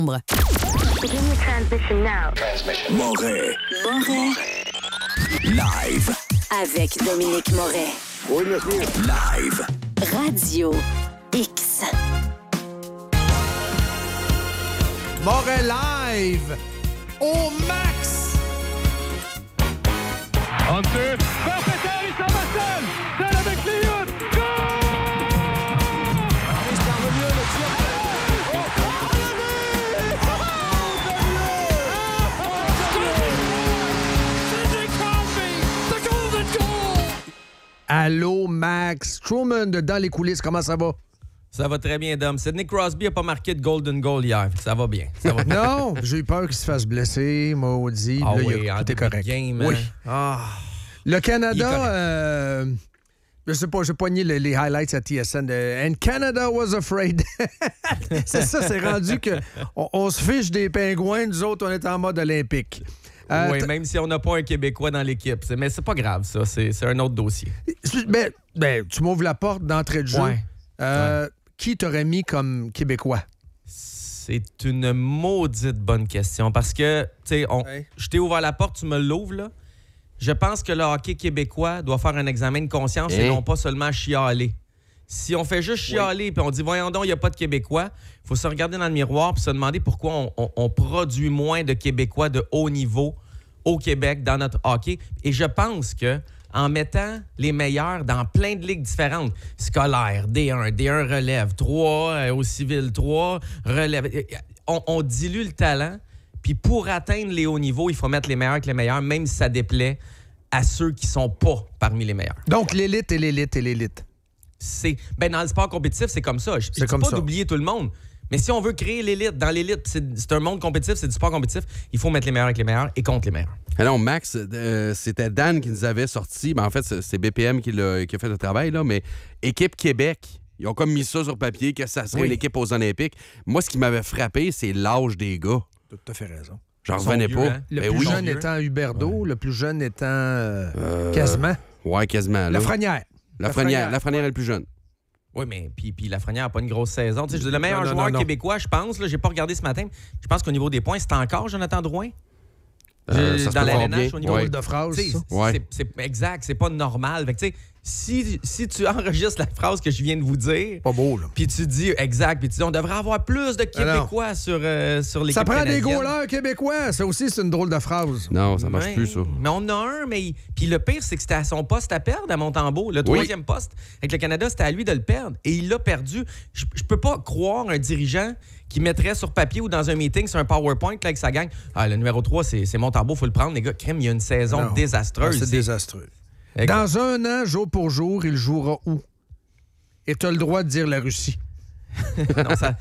Begin your transmission now. Moret. Live. Avec Dominique Moret. Oui, monsieur. Live. Radio X. Moret Live au max. Hunter, Verpéter, il s'en va seul. Seul avec Lyon. Go! Arrive par le milieu, le tir. Allô, Max. Truman de Dans les coulisses, comment ça va? Ça va très bien, Dom. Sidney Crosby n'a pas marqué de golden goal hier. Ça va bien. Ça va bien. Non, j'ai eu peur qu'il se fasse blesser, maudit. Ah là, oui, tout est correct. Game, oui. Hein? Le Canada, je sais pas, j'ai poigné les highlights à TSN. And Canada was afraid. C'est ça, c'est rendu que on se fiche des pingouins, nous autres, on est en mode olympique. Oui, même si on n'a pas un Québécois dans l'équipe. Mais c'est pas grave, ça. C'est un autre dossier. Ben, tu m'ouvres la porte d'entrée de jeu. Ouais. Qui t'aurait mis comme Québécois? C'est une maudite bonne question. Parce que, tu sais, je t'ai ouvert la porte, tu me l'ouvres, là. Je pense que le hockey québécois doit faire un examen de conscience et non pas seulement chialer. Si on fait juste chialer puis on dit, voyons donc, il n'y a pas de Québécois, il faut se regarder dans le miroir et se demander pourquoi on produit moins de Québécois de haut niveau au Québec dans notre hockey. Et je pense que en mettant les meilleurs dans plein de ligues différentes, scolaire, D1, D1 relève, 3 au civil, 3 relève, on dilue le talent. Puis pour atteindre les hauts niveaux, il faut mettre les meilleurs avec les meilleurs, même si ça déplaît à ceux qui sont pas parmi les meilleurs. Donc l'élite et l'élite et l'élite. Dans le sport compétitif, c'est comme ça. Je ne dis pas d'oublier tout le monde. Mais si on veut créer l'élite, dans l'élite, c'est un monde compétitif, c'est du sport compétitif, il faut mettre les meilleurs avec les meilleurs et contre les meilleurs. Alors, Max, c'était Dan qui nous avait sorti. En fait, c'est BPM qui a fait le travail, là, mais Équipe Québec, ils ont comme mis ça sur papier, que ça serait l'équipe aux Olympiques. Moi, ce qui m'avait frappé, c'est l'âge des gars. Tu as tout à fait raison. J'en revenais pas. Hein? Le plus jeune étant Huberdeau, le plus jeune étant quasiment. Ouais, quasiment. Là. Lafrenière. Lafrenière est le plus jeune. Oui, mais puis Lafrenière n'a pas une grosse saison. Tu sais, le meilleur joueur québécois, je pense, là, j'ai pas regardé ce matin, je pense qu'au niveau des points, c'est encore Jonathan Drouin. Dans la LNH, au niveau de phrase. C'est exact, c'est pas normal. Fait que, si tu enregistres la phrase que je viens de vous dire, pas beau, là. Puis tu dis exact, puis tu dis on devrait avoir plus de Québécois sur l'équipe ça prend canadienne. des goalers québécois. Ça aussi, c'est une drôle de phrase. Non, ça marche plus, ça. Mais on en a un, mais puis le pire, c'est que c'était à son poste à perdre à Montembeault. Le troisième poste avec le Canada, c'était à lui de le perdre. Et il l'a perdu. Je peux pas croire un dirigeant qui mettrait sur papier ou dans un meeting sur un PowerPoint là, avec sa gang. Le numéro 3, c'est Montembeault, il faut le prendre. Les gars, crème, il y a une saison désastreuse. C'est désastreux. Dans un an, jour pour jour, il jouera où? Et tu as le droit de dire la Russie. Non, ça...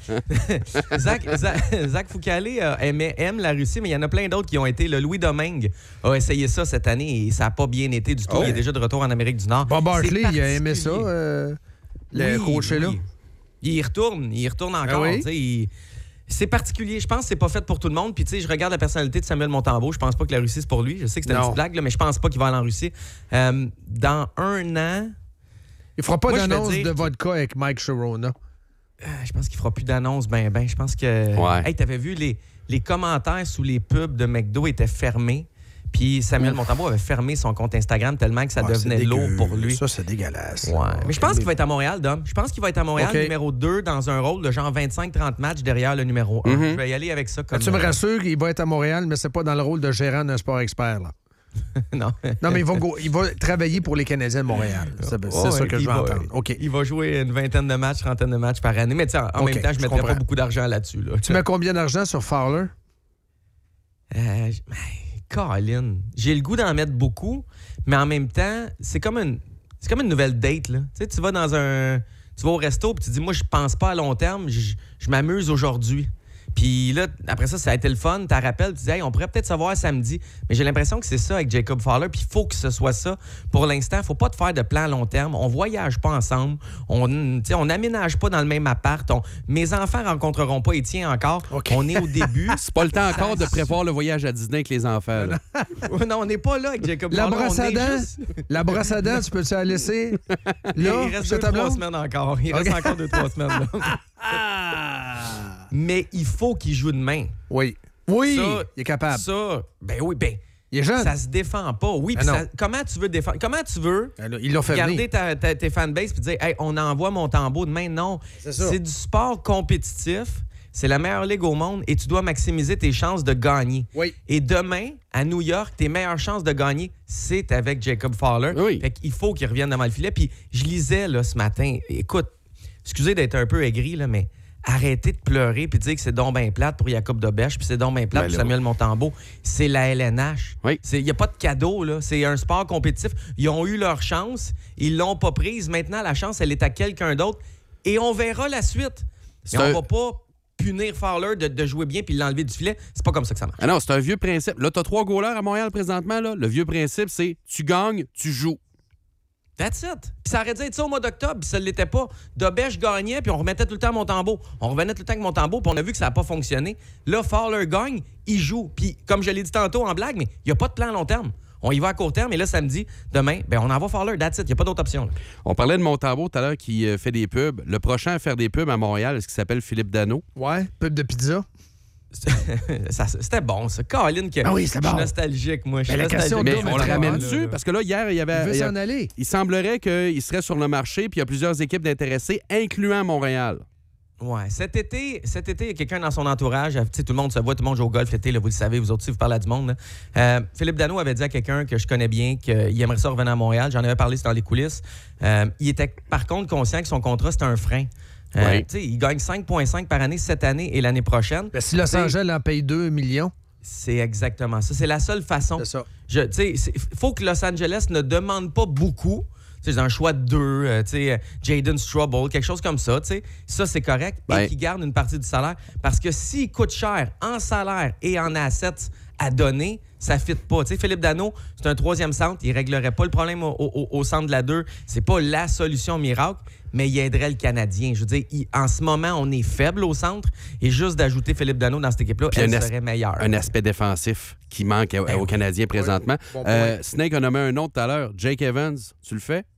Zach Foucalé aime la Russie, mais il y en a plein d'autres qui ont été. Le Louis Domingue a essayé ça cette année et ça n'a pas bien été du tout. Il est déjà de retour en Amérique du Nord. Bob Hartley, il a aimé ça, le coach là. Il y retourne encore. C'est particulier. Je pense que c'est pas fait pour tout le monde. Puis, tu sais, je regarde la personnalité de Samuel Montembeault. Je pense pas que la Russie, c'est pour lui. Je sais que c'est une petite blague, là, mais je pense pas qu'il va aller en Russie. Dans un an... Il fera pas d'annonce de vodka avec Mike Sharona. Je pense qu'il fera plus d'annonce. Je pense que... Ouais. Hey, t'avais vu, les commentaires sous les pubs de McDo étaient fermés. Puis Samuel Montembeault avait fermé son compte Instagram tellement que ça devenait lourd pour lui. Ça, c'est dégueulasse. Ouais. Mais je pense qu'il va être à Montréal, Dom. Je pense qu'il va être à Montréal, numéro 2, dans un rôle de genre 25-30 matchs derrière le numéro 1. Je vais y aller avec ça comme... Tu me rassures qu'il va être à Montréal, mais c'est pas dans le rôle de gérant d'un sport expert, là. Non. Non, mais il va travailler pour les Canadiens de Montréal. C'est ça que je veux entendre. OK. Il va jouer une vingtaine de matchs, trentaine de matchs par année. Mais en même temps, je ne mettrais pas beaucoup d'argent là-dessus. Là. Tu mets combien d'argent sur Fowler? Colin, j'ai le goût d'en mettre beaucoup, mais en même temps, c'est comme une nouvelle date. Là. Tu vas tu vas au resto et tu dis, moi, je pense pas à long terme, je m'amuse aujourd'hui. Puis là, après ça, ça a été le fun. Tu te rappelles, tu dis, hey, on pourrait peut-être se voir samedi. Mais j'ai l'impression que c'est ça avec Jacob Fowler. Puis il faut que ce soit ça. Pour l'instant, il ne faut pas te faire de plan à long terme. On ne voyage pas ensemble. On n'aménage pas dans le même appart. Mes enfants ne rencontreront pas Étienne encore. Okay. On est au début. C'est pas le temps encore de prévoir le voyage à Disney avec les enfants. Là. Non, on n'est pas là avec Jacob Fowler. La brosse à dents, tu peux-tu la laisser? Là, il reste 2-3 semaines encore. Il reste encore 2-3 semaines. Là. Mais il faut qu'il joue de main. Oui. Oui, Ça, il est capable. Ça, Il est jeune. ça se défend pas. Oui, puis non. comment tu veux défendre? Comment tu veux Ils l'ont fait garder venir. tes fanbases puis dire, hey, on envoie Montembeault demain? Non. C'est ça. C'est du sport compétitif. C'est la meilleure ligue au monde et tu dois maximiser tes chances de gagner. Oui. Et demain, à New York, tes meilleures chances de gagner, c'est avec Jacob Fowler. Oui. Fait qu'il faut qu'il revienne devant le filet. Puis je lisais là, ce matin, écoute, excusez d'être un peu aigri, là, mais arrêtez de pleurer puis de dire que c'est donc ben plate pour Jacob Dobèche puis c'est donc ben plate Ben pour là. Samuel Montembeault. C'est la LNH. Oui. Il n'y a pas de cadeau, là. C'est un sport compétitif. Ils ont eu leur chance. Ils l'ont pas prise. Maintenant, la chance, elle est à quelqu'un d'autre. Et on verra la suite. C'est Mais un- on va pas punir Fowler de jouer bien puis l'enlever du filet. C'est pas comme ça que ça marche. Ah non, c'est un vieux principe. Là, t'as 3 goalers à Montréal présentement. Là. Le vieux principe, c'est tu gagnes, tu joues. That's it. Puis ça aurait dû être ça au mois d'octobre, puis ça ne l'était pas. Dobèche gagnait, puis on remettait tout le temps Montembeault. On revenait tout le temps avec Montembeault, puis on a vu que ça n'a pas fonctionné. Là, Fowler gagne, il joue. Puis comme je l'ai dit tantôt en blague, mais il n'y a pas de plan à long terme. On y va à court terme, et là, samedi, demain, ben on envoie Fowler, that's it. Il n'y a pas d'autre option. Là. On parlait de Montembeault tout à l'heure qui fait des pubs. Le prochain à faire des pubs à Montréal, est-ce qu'il s'appelle Philippe Dano? Ouais, pub de pizza. C'était bon, ça. Caroline, Ah oui, c'est je suis bon. nostalgique, moi. Je suis Mais la question nostalgique. Mais d'eau, on le mais ramène là, dessus parce que là, hier, il y Il avait. veut s'en aller. Il semblerait qu'il serait sur le marché, puis il y a plusieurs équipes d'intéressés, incluant Montréal. Ouais, cet été, il y a quelqu'un dans son entourage, tu sais, tout le monde se voit, tout le monde joue au golf l'été, là, vous le savez, vous autres aussi, vous parlez à du monde. Là. Philippe Dano avait dit à quelqu'un que je connais bien qu'il aimerait ça revenir à Montréal. J'en avais parlé, c'était dans les coulisses. Il était par contre conscient que son contrat, c'était un frein. Ouais. Tu sais, il gagne 5,5 par année cette année et l'année prochaine. Ben, si Los T'sais, Angeles en paye 2 millions, c'est exactement ça. C'est la seule façon. c'est ça. Tu sais, il faut que Los Angeles ne demande pas beaucoup. Tu sais, un choix de 2, tu sais, Jaden Struble, quelque chose comme ça, tu sais. Ça, c'est correct. Ouais. Et qu'il garde une partie du salaire. Parce que s'il coûte cher en salaire et en assets à donner, ça ne fit pas. Tu sais, Philippe Dano, c'est un 3e centre. Il ne réglerait pas le problème au centre de la 2. C'est pas la solution miracle, mais il aiderait le Canadien. Je veux dire, en ce moment, on est faible au centre. Et juste d'ajouter Philippe Dano dans cette équipe-là, Puis elle serait meilleure. Un aspect défensif qui manque aux Canadiens présentement. Bon point. Snake a nommé un autre tout à l'heure. Jake Evans, tu le fais?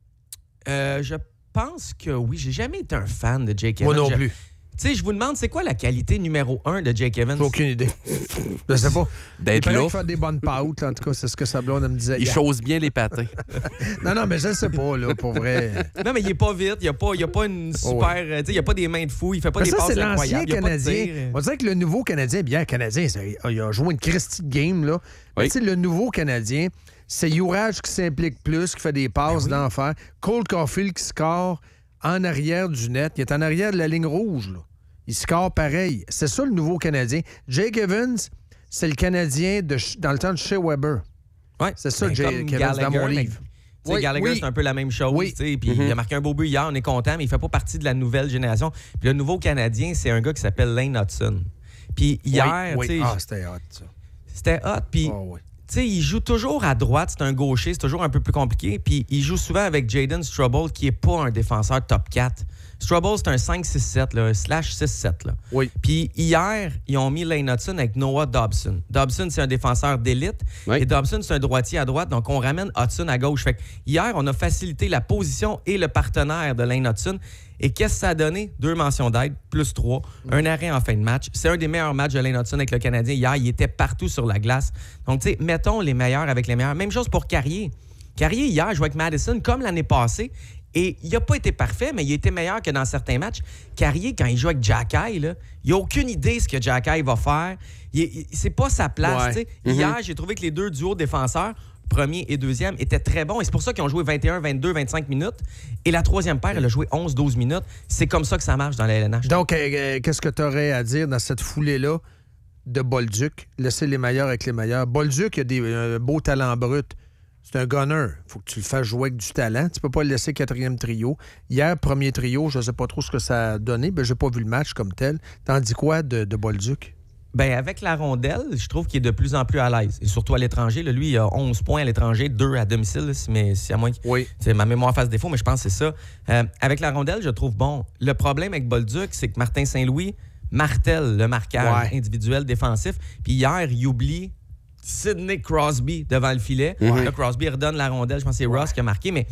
Je pense que oui. J'ai jamais été un fan de Jake Moi Evans. non plus. Tu sais, je vous demande, c'est quoi la qualité numéro 1 de Jake Evans? J'ai aucune idée. Je sais pas. D'être Il paraît là. qu'il fait des bonnes pâtes, en tout cas, c'est ce que sa blonde me disait. Il hier. chose bien les patins. Non, mais je ne sais pas, là, pour vrai. Non, mais il est pas vite. Il n'y a pas une super... Oh ouais. Tu sais, il n'y a pas des mains de fou. Il fait pas Mais des ça, passes c'est l'ancien incroyables. Il y a pas de Canadien. tir. On dirait que le nouveau Canadien, bien Canadien, il a joué une Christie de game, là. Mais Oui. tu sais, le nouveau Canadien, c'est Juraj qui s'implique plus, qui fait des passes d'enfer. Cole Caulfield qui score en arrière du net. Il est en arrière de la ligne rouge, là. Il score pareil. C'est ça, le nouveau Canadien. Jake Evans, c'est le Canadien dans le temps de Shea Weber. Ouais. C'est ça, Ben, Jake comme Evans, dans mon Gallagher, livre. mais, tu sais, Oui, Gallagher, oui. c'est un peu la même chose. Oui. Tu sais, puis il a marqué un beau but hier, on est content, mais il fait pas partie de la nouvelle génération. Puis le nouveau Canadien, c'est un gars qui s'appelle Lane Hudson. Puis hier, Oui. tu sais, Ah, c'était hot, ça. c'était hot. Puis Ah, oui. tu sais, il joue toujours à droite, c'est un gaucher, c'est toujours un peu plus compliqué. Puis il joue souvent avec Jaden Struble, qui est pas un défenseur top 4. Struble, c'est un 5-6-7, là, /6-7. Là. Oui. Puis hier, ils ont mis Lane Hudson avec Noah Dobson. Dobson, c'est un défenseur d'élite. Oui. Et Dobson, c'est un droitier à droite. Donc, on ramène Hudson à gauche. Fait que hier, on a facilité la position et le partenaire de Lane Hudson. Et qu'est-ce que ça a donné? 2 mentions d'aide, plus 3. Un arrêt en fin de match. C'est un des meilleurs matchs de Lane Hudson avec le Canadien. Hier, il était partout sur la glace. Donc, tu sais, mettons les meilleurs avec les meilleurs. Même chose pour Carrier. Carrier, hier, jouait avec Madison comme l'année passée. Et il n'a pas été parfait, mais il a été meilleur que dans certains matchs. Carrier, quand il joue avec Jacky, là, il n'a aucune idée ce que Jacky va faire. C'est pas sa place. Ouais. Tu sais. Hier, j'ai trouvé que les 2 duos défenseurs, premier et deuxième, étaient très bons. Et c'est pour ça qu'ils ont joué 21, 22, 25 minutes. Et la 3e paire, elle a joué 11, 12 minutes. C'est comme ça que ça marche dans la LNH. Donc, qu'est-ce que tu aurais à dire dans cette foulée-là de Bolduc? Laisser les meilleurs avec les meilleurs. Bolduc, il a des beaux talents bruts. C'est un gunner. Faut que tu le fasses jouer avec du talent. Tu peux pas le laisser 4e trio. Hier, premier trio, je ne sais pas trop ce que ça a donné. Ben, j'ai pas vu le match comme tel. T'en dis quoi de Bolduc? Ben avec la rondelle, je trouve qu'il est de plus en plus à l'aise. Et surtout à l'étranger. Là, lui, il a 11 points à l'étranger, 2 à domicile. Là, mais c'est à moins que Oui. ma mémoire fasse défaut, mais je pense que c'est ça. Avec la rondelle, je trouve bon. Le problème avec Bolduc, c'est que Martin Saint-Louis martèle le marquage individuel défensif. Puis hier, il oublie Sidney Crosby devant le filet. Là, Crosby redonne la rondelle. Je pense que c'est Ross qui a marqué, mais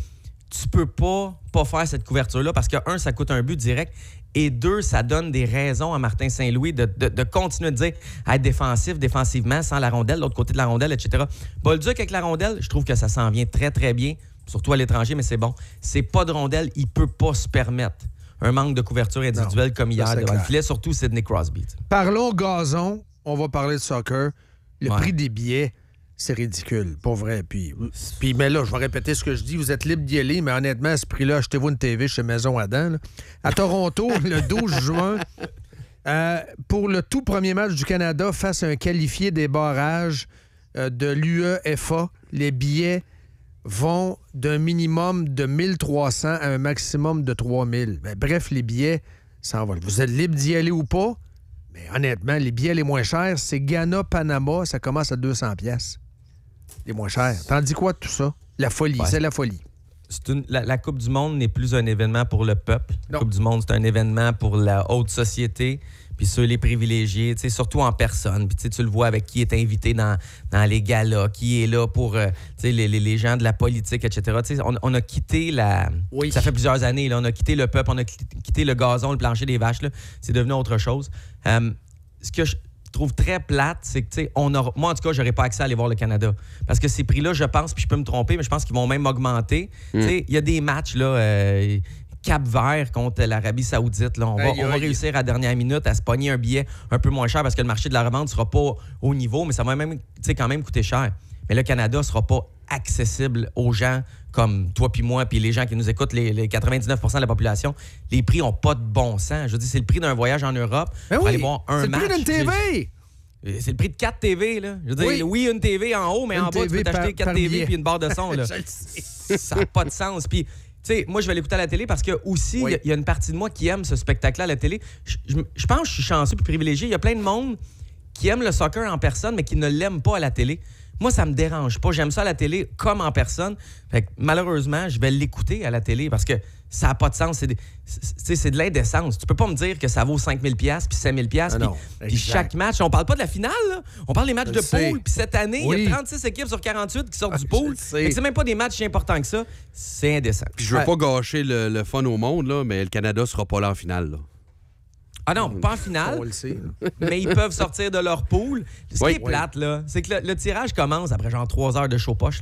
tu peux pas faire cette couverture-là parce que, un, ça coûte un but direct et deux, ça donne des raisons à Martin Saint-Louis de continuer de dire à être défensivement, sans la rondelle, l'autre côté de la rondelle, etc. Bolduc avec la rondelle, je trouve que ça s'en vient très, très bien, surtout à l'étranger, mais c'est bon. C'est pas de rondelle, il peut pas se permettre un manque de couverture individuelle comme hier devant le filet, surtout Sidney Crosby. Parlons gazon, on va parler de soccer. Le prix des billets, c'est ridicule, pour vrai. Puis, mais là, je vais répéter ce que je dis. Vous êtes libre d'y aller, mais honnêtement, à ce prix-là, achetez-vous une TV chez Maison Adam. Là. À Toronto, le 12 juin, pour le tout premier match du Canada face à un qualifié des barrages de l'UEFA, les billets vont d'un minimum de 1300 à un maximum de 3000. Ben, bref, les billets s'envolent. Vous êtes libre d'y aller ou pas? Mais honnêtement, les billets les moins chers, c'est Ghana-Panama, ça commence à 200$. Les moins chers. T'en dis quoi de tout ça? La folie, c'est la folie. La Coupe du Monde n'est plus un événement pour le peuple. La Coupe du Monde, c'est un événement pour la haute société, puis ceux les privilégiés, surtout en personne. Puis tu le vois avec qui est invité dans les galas, qui est là pour les gens de la politique, etc. On a quitté la... Oui. Ça fait plusieurs années, là, on a quitté le peuple, on a quitté le gazon, le plancher des vaches. Là. C'est devenu autre chose. Ce que je trouve très plate, c'est que moi, en tout cas, j'aurais pas accès à aller voir le Canada. Parce que ces prix-là, je pense, puis je peux me tromper, mais je pense qu'ils vont même augmenter. Il y a des matchs, là... Cap-Vert contre l'Arabie Saoudite. Là. On va réussir à la dernière minute à se pogner un billet un peu moins cher parce que le marché de la revente ne sera pas au niveau, mais ça va même quand même coûter cher. Mais le Canada ne sera pas accessible aux gens comme toi puis moi puis les gens qui nous écoutent, les 99% de la population. Les prix n'ont pas de bon sens. Je veux dire, c'est le prix d'un voyage en Europe pour aller voir un match. C'est le prix d'une TV! C'est le prix de 4 TV, là. Je veux dire, oui, une TV en haut, mais en bas, tu peux t'acheter 4 TV puis une barre de son, là. Ça n'a pas de sens. Puis tu sais, moi, je vais l'écouter à la télé parce que aussi, il y a une partie de moi qui aime ce spectacle-là à la télé. Je pense que je suis chanceux et privilégié. Il y a plein de monde qui aime le soccer en personne, mais qui ne l'aime pas à la télé. Moi, ça me dérange pas. J'aime ça à la télé comme en personne. Fait que, malheureusement, je vais l'écouter à la télé parce que ça n'a pas de sens. C'est de l'indécence. Tu peux pas me dire que ça vaut 5 000$ puis 5 000$. Puis chaque match, on parle pas de la finale. Là. On parle des matchs de pool. Puis cette année, il y a 36 équipes sur 48 qui sortent du pool. C'est même pas des matchs si importants que ça. C'est indécent. Puis je veux pas gâcher le fun au monde, là, mais le Canada sera pas là en finale. Là. Ah non, pas en finale, on le sait, mais ils peuvent sortir de leur pool. Ce qui est plate, là, c'est que le tirage commence après genre 3 heures de show-poche.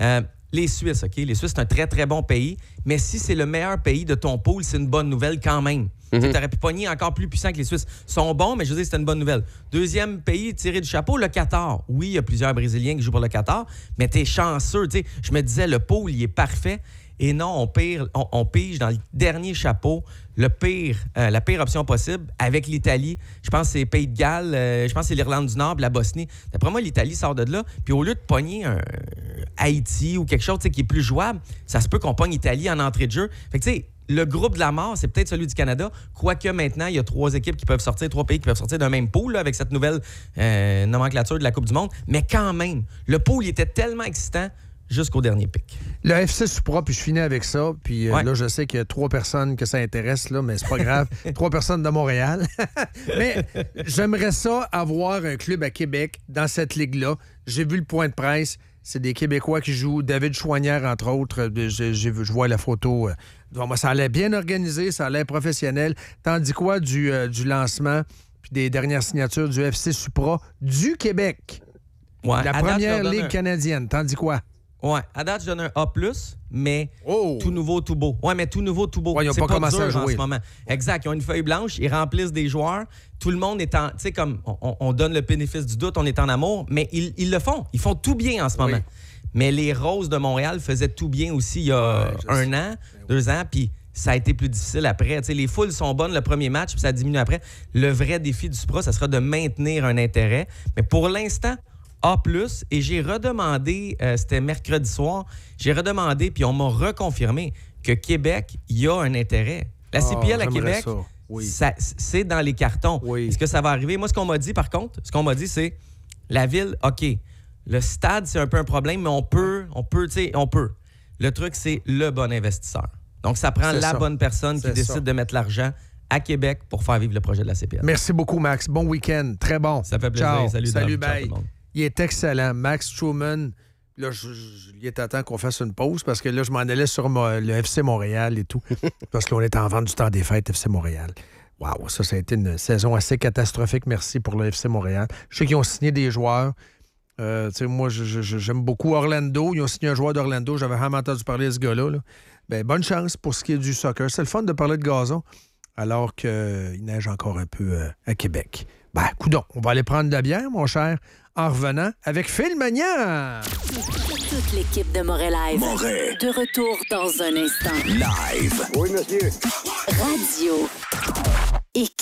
Les Suisses, OK? Les Suisses, c'est un très, très bon pays, mais si c'est le meilleur pays de ton pool, c'est une bonne nouvelle quand même. Tu aurais pu pogner encore plus puissant que les Suisses. Ils sont bons, mais je veux dire, c'est une bonne nouvelle. Deuxième pays tiré du chapeau, le Qatar. Oui, il y a plusieurs Brésiliens qui jouent pour le Qatar, mais t'es chanceux. T'sais. Je me disais, le pool, il est parfait. Et non, on pige dans le dernier chapeau la pire option possible avec l'Italie. Je pense que c'est Pays de Galles, je pense que c'est l'Irlande du Nord, la Bosnie. D'après moi, l'Italie sort de là. Puis au lieu de pogner un Haïti ou quelque chose qui est plus jouable, ça se peut qu'on pogne l'Italie en entrée de jeu. Fait que tu sais, le groupe de la mort, c'est peut-être celui du Canada. Quoique maintenant, il y a 3 équipes qui peuvent sortir, 3 pays qui peuvent sortir d'un même pool là, avec cette nouvelle nomenclature de la Coupe du Monde. Mais quand même, le pool il était tellement excitant jusqu'au dernier pic. Le FC Supra, puis je finis avec ça. Puis là, je sais qu'il y a 3 personnes que ça intéresse, là, mais c'est pas grave. 3 personnes de Montréal. Mais j'aimerais ça avoir un club à Québec dans cette ligue-là. J'ai vu le point de presse. C'est des Québécois qui jouent. David Chouanière, entre autres. Je vois la photo. Moi, ça allait bien organisé, ça allait professionnel. Tandis quoi du lancement puis des dernières signatures du FC Supra du Québec. Ouais, la première ligue canadienne. Tandis quoi? Ouais, à date, je donne un A+, mais tout nouveau, tout beau. Ouais, mais tout nouveau, tout beau. Ouais, ils n'ont pas commencé à jouer en ce moment. Exact, ils ont une feuille blanche, ils remplissent des joueurs. Tout le monde est en... Tu sais, comme on donne le bénéfice du doute, on est en amour, mais ils le font. Ils font tout bien en ce moment. Mais les Roses de Montréal faisaient tout bien aussi il y a 1 an, 2 ans, puis ça a été plus difficile après. T'sais, les foules sont bonnes le premier match, puis ça diminue après. Le vrai défi du Supra, ça sera de maintenir un intérêt. Mais pour l'instant... A+, et j'ai redemandé, c'était mercredi soir, j'ai redemandé, puis on m'a reconfirmé que Québec, il y a un intérêt. La CPL à Québec, c'est dans les cartons. Est-ce que ça va arriver? Moi, ce qu'on m'a dit, par contre, c'est la ville, OK, le stade, c'est un peu un problème, mais on peut. Le truc, c'est le bon investisseur. Donc, ça prend bonne personne qui décide de mettre l'argent à Québec pour faire vivre le projet de la CPL. Merci beaucoup, Max. Bon week-end. Très bon. Ça fait plaisir. Ciao. Salut, bye. Ciao, tout le monde. Il est excellent. Max Truman, Là, il est à temps qu'on fasse une pause parce que là, je m'en allais sur le FC Montréal et tout. Parce qu'on est en vente du temps des fêtes, FC Montréal. Wow, ça a été une saison assez catastrophique. Merci pour le FC Montréal. Je sais qu'ils ont signé des joueurs. Moi, j'aime beaucoup Orlando. Ils ont signé un joueur d'Orlando. J'avais jamais entendu parler de ce gars-là. Là. Ben, bonne chance pour ce qui est du soccer. C'est le fun de parler de gazon alors qu'il neige encore un peu à Québec. Ben, coudonc, on va aller prendre de la bière, mon cher, en revenant avec Phil Magnan. Toute l'équipe de Moret Live. Moret. De retour dans un instant. Live. Oui, monsieur. Radio X.